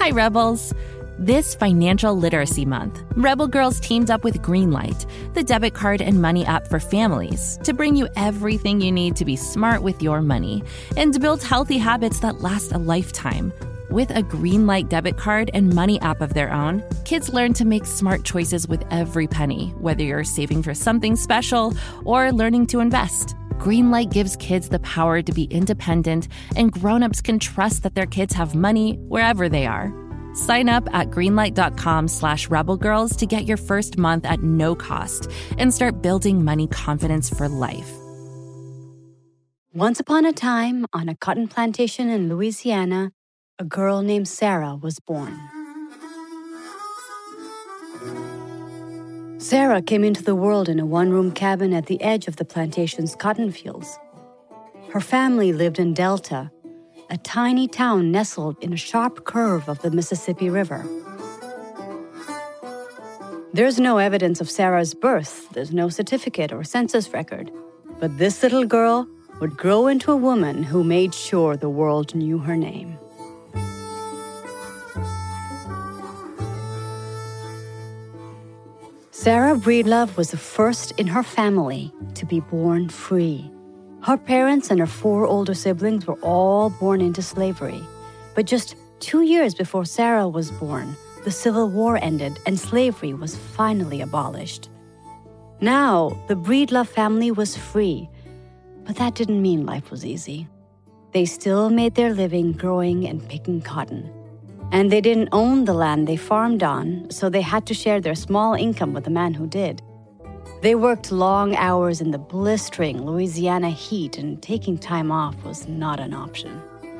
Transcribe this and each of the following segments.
Hi, Rebels. This Financial Literacy Month, Rebel Girls teamed up with Greenlight, the debit card and money app for families, to bring you everything you need to be smart with your money and to build healthy habits that last a lifetime. With a Greenlight debit card and money app of their own, kids learn to make smart choices with every penny, whether you're saving for something special or learning to invest. Greenlight gives kids the power to be independent, and grown-ups can trust that their kids have money wherever they are. Sign up at greenlight.com/rebelgirls to get your first month at no cost and start building money confidence for life. Once upon a time, on a cotton plantation in Louisiana, a girl named Sarah was born. Sarah came into the world in a one-room cabin at the edge of the plantation's cotton fields. Her family lived in Delta, a tiny town nestled in a sharp curve of the Mississippi River. There's no evidence of Sarah's birth. There's no certificate or census record. But this little girl would grow into a woman who made sure the world knew her name. Sarah Breedlove was the first in her family to be born free. Her parents and her 4 older siblings were all born into slavery. But just 2 years before Sarah was born, the Civil War ended and slavery was finally abolished. Now, the Breedlove family was free, but that didn't mean life was easy. They still made their living growing and picking cotton. And they didn't own the land they farmed on, so they had to share their small income with the man who did. They worked long hours in the blistering Louisiana heat, and taking time off was not an option.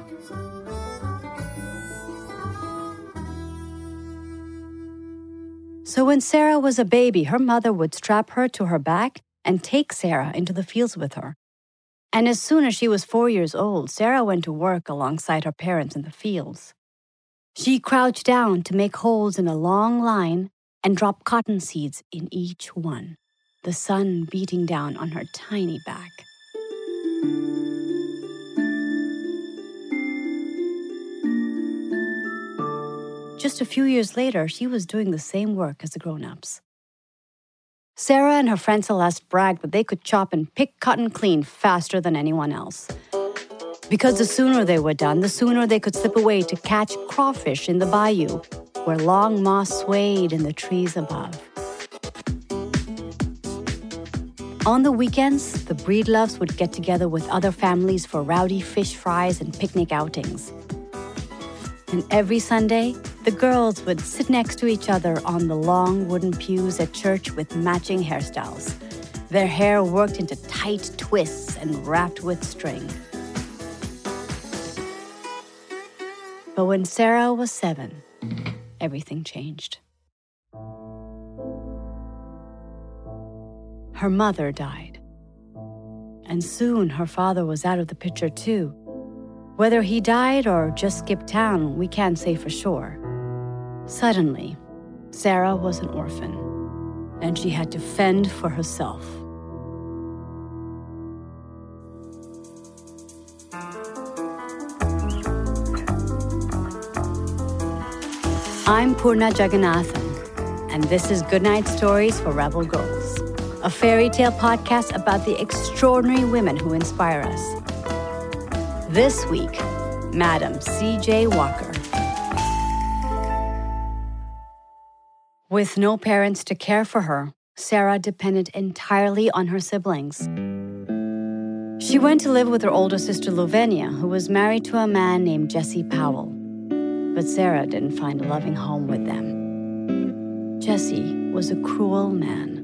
So when Sarah was a baby, her mother would strap her to her back and take Sarah into the fields with her. And as soon as she was 4 years old, Sarah went to work alongside her parents in the fields. She crouched down to make holes in a long line and drop cotton seeds in each one, the sun beating down on her tiny back. Just a few years later, she was doing the same work as the grown-ups. Sarah and her friend Celeste bragged that they could chop and pick cotton clean faster than anyone else. Because the sooner they were done, the sooner they could slip away to catch crawfish in the bayou, where long moss swayed in the trees above. On the weekends, the Breedloves would get together with other families for rowdy fish fries and picnic outings. And every Sunday, the girls would sit next to each other on the long wooden pews at church with matching hairstyles, their hair worked into tight twists and wrapped with string. But when Sarah was 7, everything changed. Her mother died. And soon her father was out of the picture too. Whether he died or just skipped town, we can't say for sure. Suddenly, Sarah was an orphan, and she had to fend for herself. I'm Purna Jagannathan, and this is Goodnight Stories for Rebel Girls, a fairy tale podcast about the extraordinary women who inspire us. This week, Madam C.J. Walker. With no parents to care for her, Sarah depended entirely on her siblings. She went to live with her older sister Lovenia, who was married to a man named Jesse Powell. But Sarah didn't find a loving home with them. Jesse was a cruel man.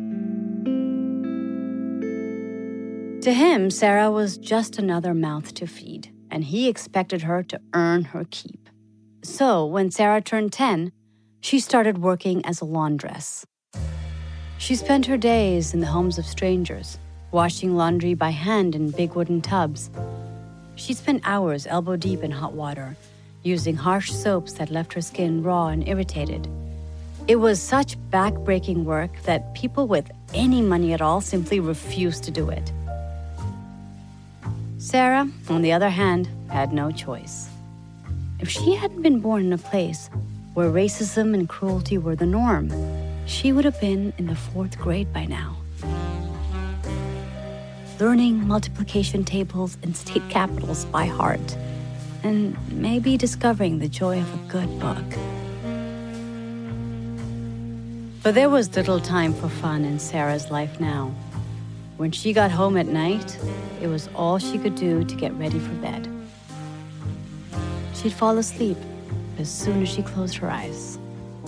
To him, Sarah was just another mouth to feed, and he expected her to earn her keep. So when Sarah turned 10, she started working as a laundress. She spent her days in the homes of strangers, washing laundry by hand in big wooden tubs. She spent hours elbow deep in hot water, using harsh soaps that left her skin raw and irritated. It was such back-breaking work that people with any money at all simply refused to do it. Sarah, on the other hand, had no choice. if she hadn't been born in a place where racism and cruelty were the norm, she would have been in the 4th grade by now, learning multiplication tables and state capitals by heart, and maybe discovering the joy of a good book. But there was little time for fun in Sarah's life now. When she got home at night, it was all she could do to get ready for bed. She'd fall asleep as soon as she closed her eyes.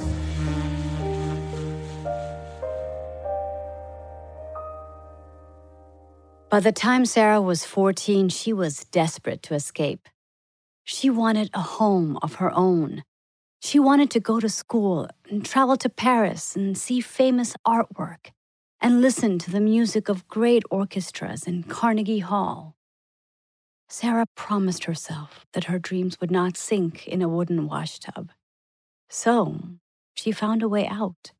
By the time Sarah was 14, she was desperate to escape. She wanted a home of her own. She wanted to go to school and travel to Paris and see famous artwork and listen to the music of great orchestras in Carnegie Hall. Sarah promised herself that her dreams would not sink in a wooden washtub. So she found a way out.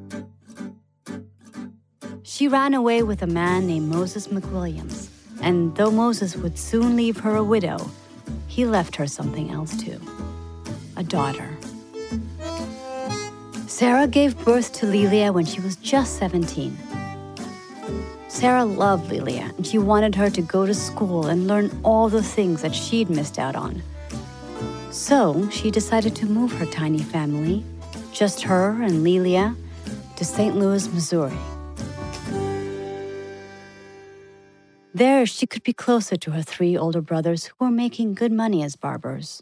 She ran away with a man named Moses McWilliams, and though Moses would soon leave her a widow, he left her something else too, a daughter. Sarah gave birth to Lelia when she was just 17. Sarah loved Lelia, and she wanted her to go to school and learn all the things that she'd missed out on. So she decided to move her tiny family, just her and Lelia, to St. Louis, Missouri. There, she could be closer to her 3 older brothers who were making good money as barbers.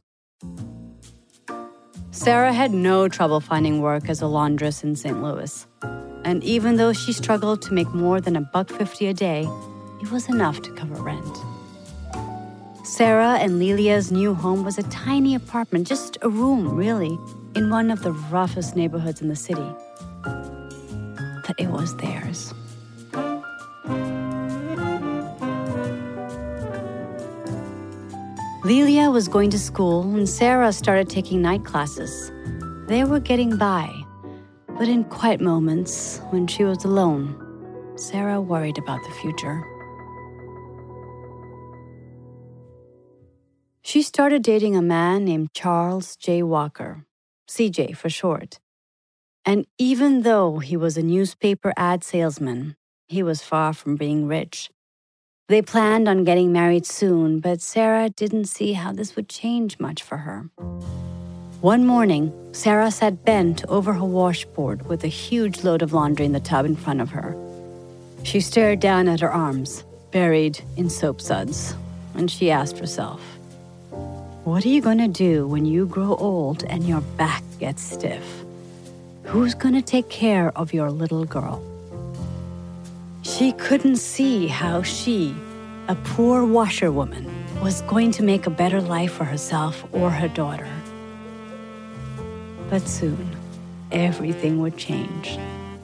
Sarah had no trouble finding work as a laundress in St. Louis. And even though she struggled to make more than $1.50 a day, it was enough to cover rent. Sarah and Lelia's new home was a tiny apartment, just a room, really, in one of the roughest neighborhoods in the city. But it was theirs. Lelia was going to school, and Sarah started taking night classes. They were getting by. But in quiet moments, when she was alone, Sarah worried about the future. She started dating a man named Charles J. Walker, CJ for short. And even though he was a newspaper ad salesman, he was far from being rich. They planned on getting married soon, but Sarah didn't see how this would change much for her. One morning, Sarah sat bent over her washboard with a huge load of laundry in the tub in front of her. She stared down at her arms, buried in soap suds, and she asked herself, "What are you going to do when you grow old and your back gets stiff? Who's going to take care of your little girl?" She couldn't see how she, a poor washerwoman, was going to make a better life for herself or her daughter. But soon, everything would change.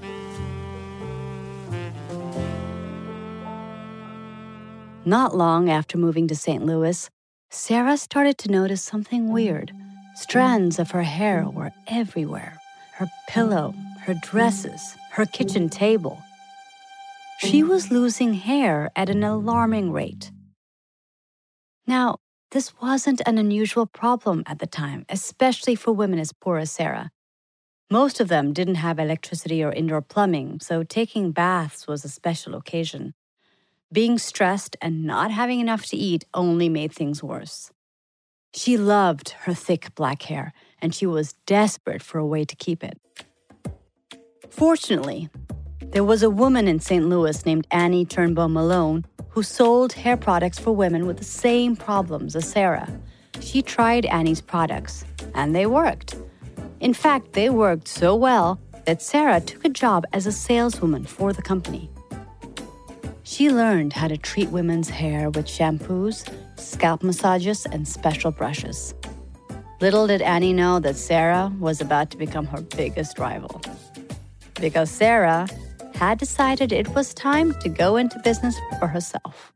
Not long after moving to St. Louis, Sarah started to notice something weird. Strands of her hair were everywhere. Her pillow, her dresses, her kitchen table. She was losing hair at an alarming rate. Now, this wasn't an unusual problem at the time, especially for women as poor as Sarah. Most of them didn't have electricity or indoor plumbing, so taking baths was a special occasion. Being stressed and not having enough to eat only made things worse. She loved her thick black hair, and she was desperate for a way to keep it. Fortunately, there was a woman in St. Louis named Annie Turnbow Malone who sold hair products for women with the same problems as Sarah. She tried Annie's products, and they worked. In fact, they worked so well that Sarah took a job as a saleswoman for the company. She learned how to treat women's hair with shampoos, scalp massages, and special brushes. Little did Annie know that Sarah was about to become her biggest rival. Because Sarah had decided it was time to go into business for herself.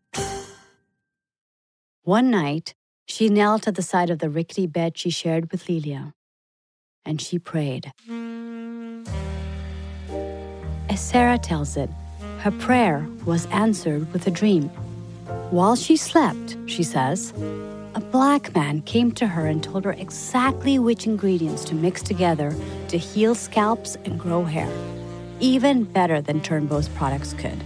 One night, she knelt at the side of the rickety bed she shared with Lelia, and she prayed. As Sarah tells it, her prayer was answered with a dream. While she slept, she says, a black man came to her and told her exactly which ingredients to mix together to heal scalps and grow hair, even better than Turnbow's products could.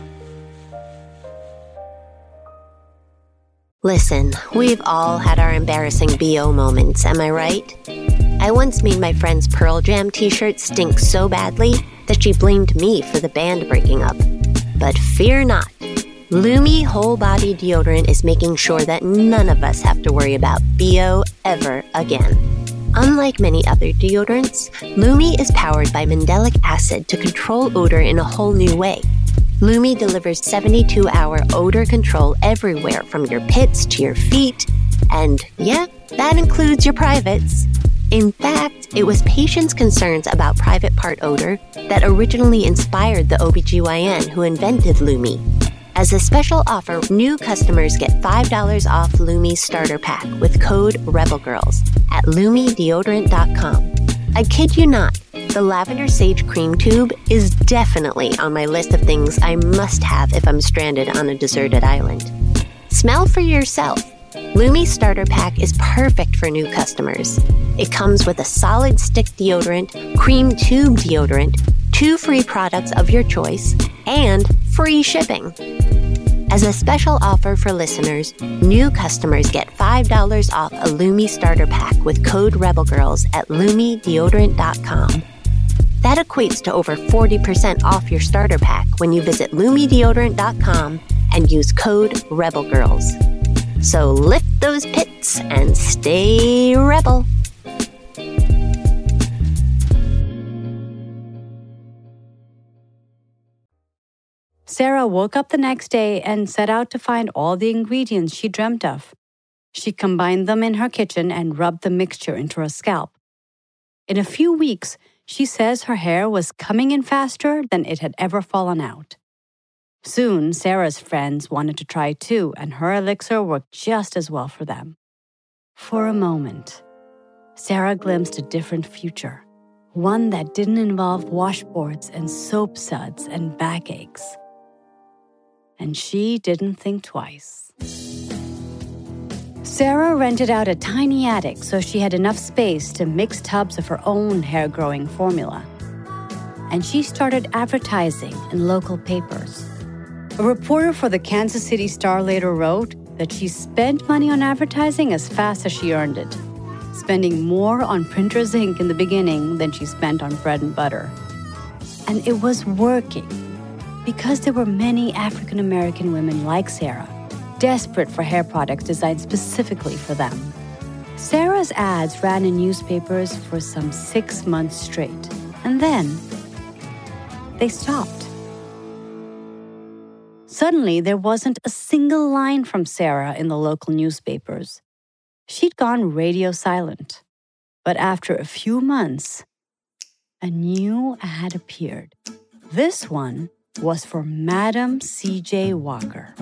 Listen, we've all had our embarrassing BO moments, am I right? I once made my friend's Pearl Jam t-shirt stink so badly that she blamed me for the band breaking up. But fear not. Lumi Whole Body Deodorant is making sure that none of us have to worry about BO ever again. Unlike many other deodorants, Lumi is powered by mandelic acid to control odor in a whole new way. Lumi delivers 72-hour odor control everywhere from your pits to your feet, and yeah, that includes your privates. In fact, it was patients' concerns about private part odor that originally inspired the OBGYN who invented Lumi. As a special offer, new customers get $5 off Lumi's starter pack with code REBELGIRLS at LumiDeodorant.com. I kid you not, the Lavender Sage Cream Tube is definitely on my list of things I must have if I'm stranded on a deserted island. Smell for yourself. Lumi's starter pack is perfect for new customers. It comes with a solid stick deodorant, cream tube deodorant, 2 free products of your choice, and free shipping. As a special offer for listeners, new customers get $5 off a Lumi starter pack with code REBELGIRLS at LumiDeodorant.com. That equates to over 40% off your starter pack when you visit LumiDeodorant.com and use code REBELGIRLS. So lift those pits and stay rebel. Sarah woke up the next day and set out to find all the ingredients she dreamt of. She combined them in her kitchen and rubbed the mixture into her scalp. In a few weeks, she says her hair was coming in faster than it had ever fallen out. Soon, Sarah's friends wanted to try too, and her elixir worked just as well for them. For a moment, Sarah glimpsed a different future, one that didn't involve washboards and soap suds and backaches. And she didn't think twice. Sarah rented out a tiny attic so she had enough space to mix tubs of her own hair-growing formula. And she started advertising in local papers. A reporter for the Kansas City Star later wrote that she spent money on advertising as fast as she earned it, spending more on printer's ink in the beginning than she spent on bread and butter. And it was working, because there were many African American women like Sarah, desperate for hair products designed specifically for them. Sarah's ads ran in newspapers for some 6 months straight, and then they stopped. Suddenly, there wasn't a single line from Sarah in the local newspapers. She'd gone radio silent. But after a few months, a new ad appeared. This one was for Madam C.J. Walker.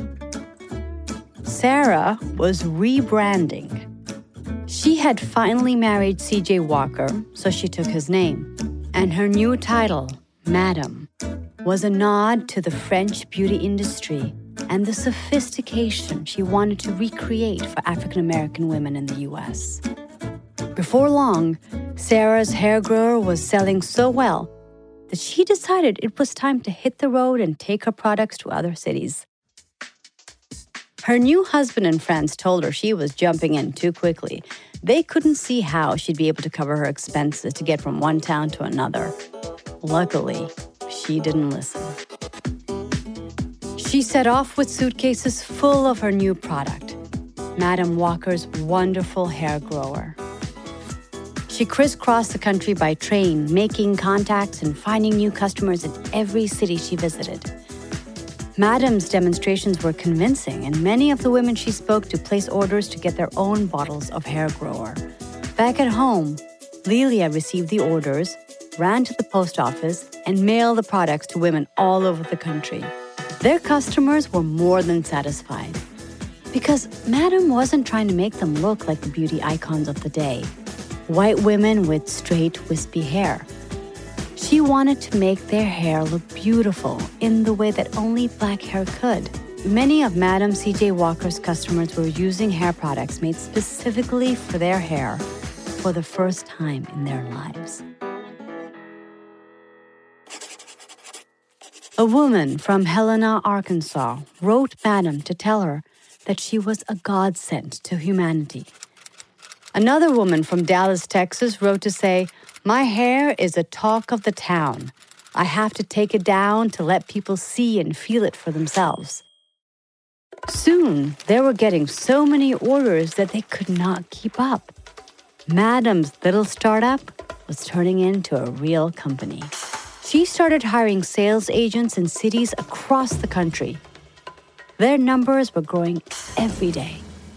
Sarah was rebranding. She had finally married C.J. Walker, so she took his name. And her new title, Madam, was a nod to the French beauty industry and the sophistication she wanted to recreate for African American women in the U.S. Before long, Sarah's hair grower was selling so well that she decided it was time to hit the road and take her products to other cities. Her new husband and friends told her she was jumping in too quickly. They couldn't see how she'd be able to cover her expenses to get from one town to another. Luckily, she didn't listen. She set off with suitcases full of her new product, Madam Walker's wonderful hair grower. She crisscrossed the country by train, making contacts and finding new customers in every city she visited. Madam's demonstrations were convincing, and many of the women she spoke to placed orders to get their own bottles of hair grower. Back at home, Lilia received the orders, ran to the post office, and mailed the products to women all over the country. Their customers were more than satisfied, because Madam wasn't trying to make them look like the beauty icons of the day, white women with straight, wispy hair. She wanted to make their hair look beautiful in the way that only black hair could, many of Madam C.J. Walker's customers were using hair products made specifically for their hair for the first time in their lives. A woman from Helena, Arkansas, wrote Madam to tell her that she was a godsend to humanity. Another woman from Dallas, Texas, wrote to say, "My hair is a talk of the town. I have to take it down to let people see and feel it for themselves." Soon, they were getting so many orders that they could not keep up. Madam's little startup was turning into a real company. She started hiring sales agents in cities across the country. Their numbers were growing every day.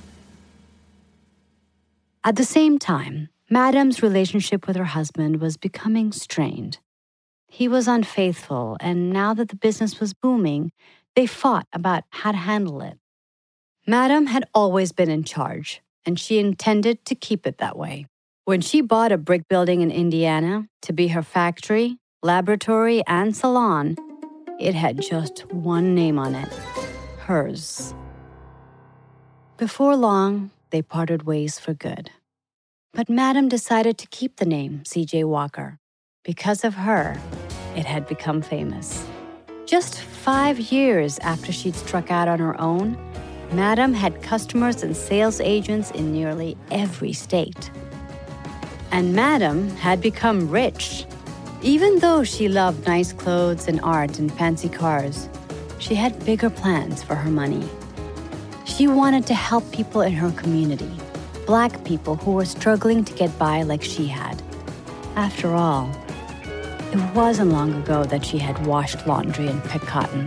At the same time, Madam's relationship with her husband was becoming strained. He was unfaithful, and now that the business was booming, they fought about how to handle it. Madam had always been in charge, and she intended to keep it that way. When she bought a brick building in Indiana to be her factory, laboratory, and salon, it had just one name on it: hers. Before long, they parted ways for good. But Madam decided to keep the name C.J. Walker. Because of her, it had become famous. Just 5 years after she'd struck out on her own, Madam had customers and sales agents in nearly every state. And Madam had become rich. Even though she loved nice clothes and art and fancy cars, she had bigger plans for her money. She wanted to help people in her community, Black people who were struggling to get by like she had. After all, it wasn't long ago that she had washed laundry and picked cotton.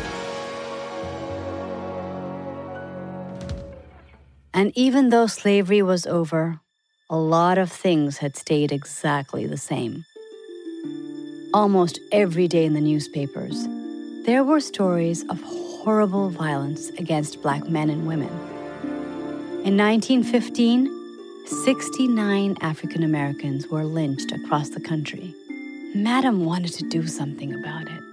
And even though slavery was over, a lot of things had stayed exactly the same. Almost every day in the newspapers, there were stories of horrible violence against Black men and women. In 1915, 69 African Americans were lynched across the country. Madam wanted to do something about it.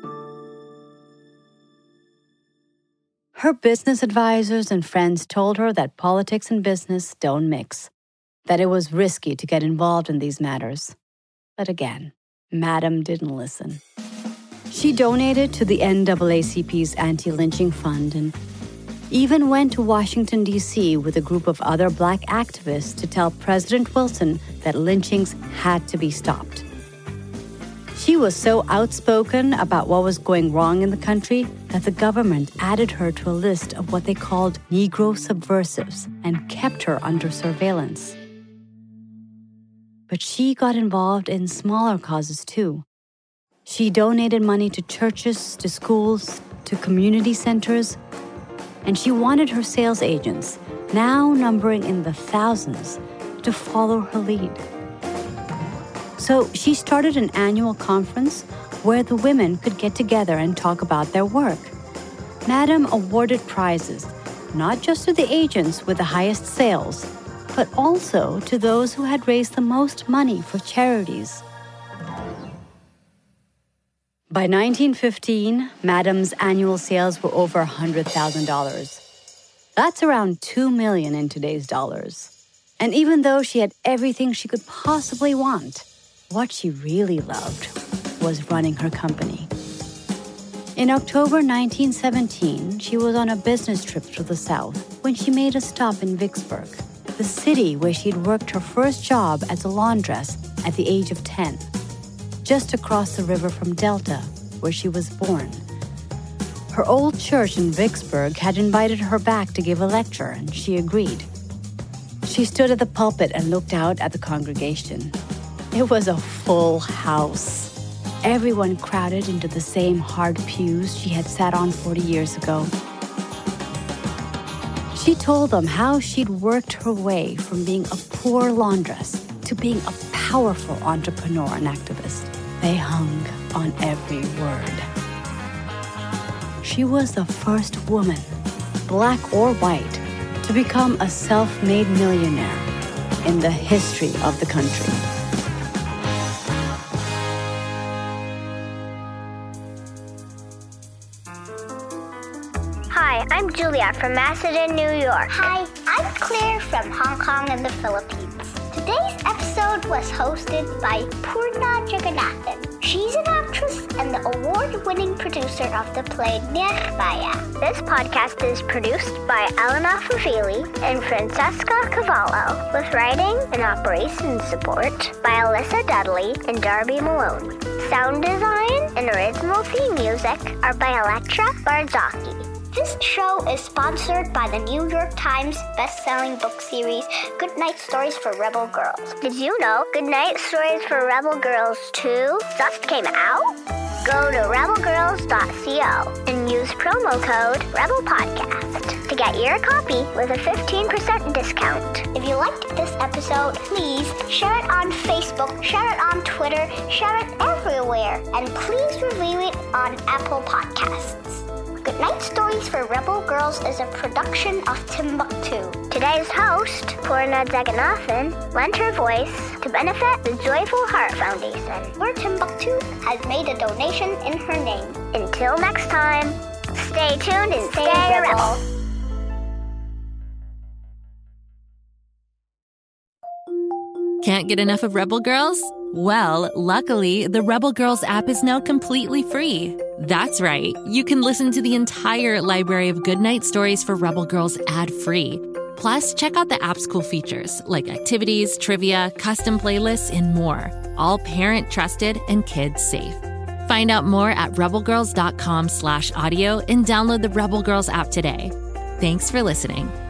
Her business advisors and friends told her that politics and business don't mix, that it was risky to get involved in these matters. But again, Madam didn't listen. She donated to the NAACP's anti-lynching fund and even went to Washington, D.C. with a group of other Black activists to tell President Wilson that lynchings had to be stopped. She was so outspoken about what was going wrong in the country that the government added her to a list of what they called Negro subversives and kept her under surveillance. But she got involved in smaller causes too. She donated money to churches, to schools, to community centers, and she wanted her sales agents, now numbering in the thousands, to follow her lead. So she started an annual conference where the women could get together and talk about their work. Madam awarded prizes, not just to the agents with the highest sales, but also to those who had raised the most money for charities. By 1915, Madam's annual sales were over $100,000. That's around $2 million in today's dollars. And even though she had everything she could possibly want, what she really loved was running her company. In October 1917, she was on a business trip to the South when she made a stop in Vicksburg, the city where she'd worked her first job as a laundress at the age of 10, just across the river from Delta, where she was born. Her old church in Vicksburg had invited her back to give a lecture, and she agreed. She stood at the pulpit and looked out at the congregation. It was a full house. Everyone crowded into the same hard pews she had sat on 40 years ago. She told them how she'd worked her way from being a poor laundress to being a powerful entrepreneur and activist. They hung on every word. She was the first woman, Black or white, to become a self-made millionaire in the history of the country. Hi, Hi, I'm Julia from Macedon, New York. Hi, I'm Claire from Hong Kong and the Philippines. Today's episode was hosted by Poorna Jagannathan. She's an actress and the award-winning producer of the play Nirbhaya. This podcast is produced by Elena Fufili and Francesca Cavallo, with writing and operations support by Alyssa Dudley and Darby Maloney. Sound design and original theme music are by Electra Barzocchi. This show is sponsored by the New York Times best-selling book series Goodnight Stories for Rebel Girls. Did you know Goodnight Stories for Rebel Girls 2 just came out? Go to rebelgirls.co and use promo code REBELPODCAST to get your copy with a 15% discount. If you liked this episode, please share it on Facebook, share it on Twitter, share it everywhere, and please review it on Apple Podcasts. Goodnight Stories for Rebel Girls is a production of Timbuktu. Today's host, Poorna Jagannathan, lent her voice to benefit the Joyful Heart Foundation, where Timbuktu has made a donation in her name. Until next time, stay tuned and stay rebel. Can't get enough of Rebel Girls? Well, luckily, the Rebel Girls app is now completely free. That's right. You can listen to the entire library of Goodnight Stories for Rebel Girls ad-free. Plus, check out the app's cool features like activities, trivia, custom playlists, and more. All parent-trusted and kids-safe. Find out more at rebelgirls.com/audio and download the Rebel Girls app today. Thanks for listening.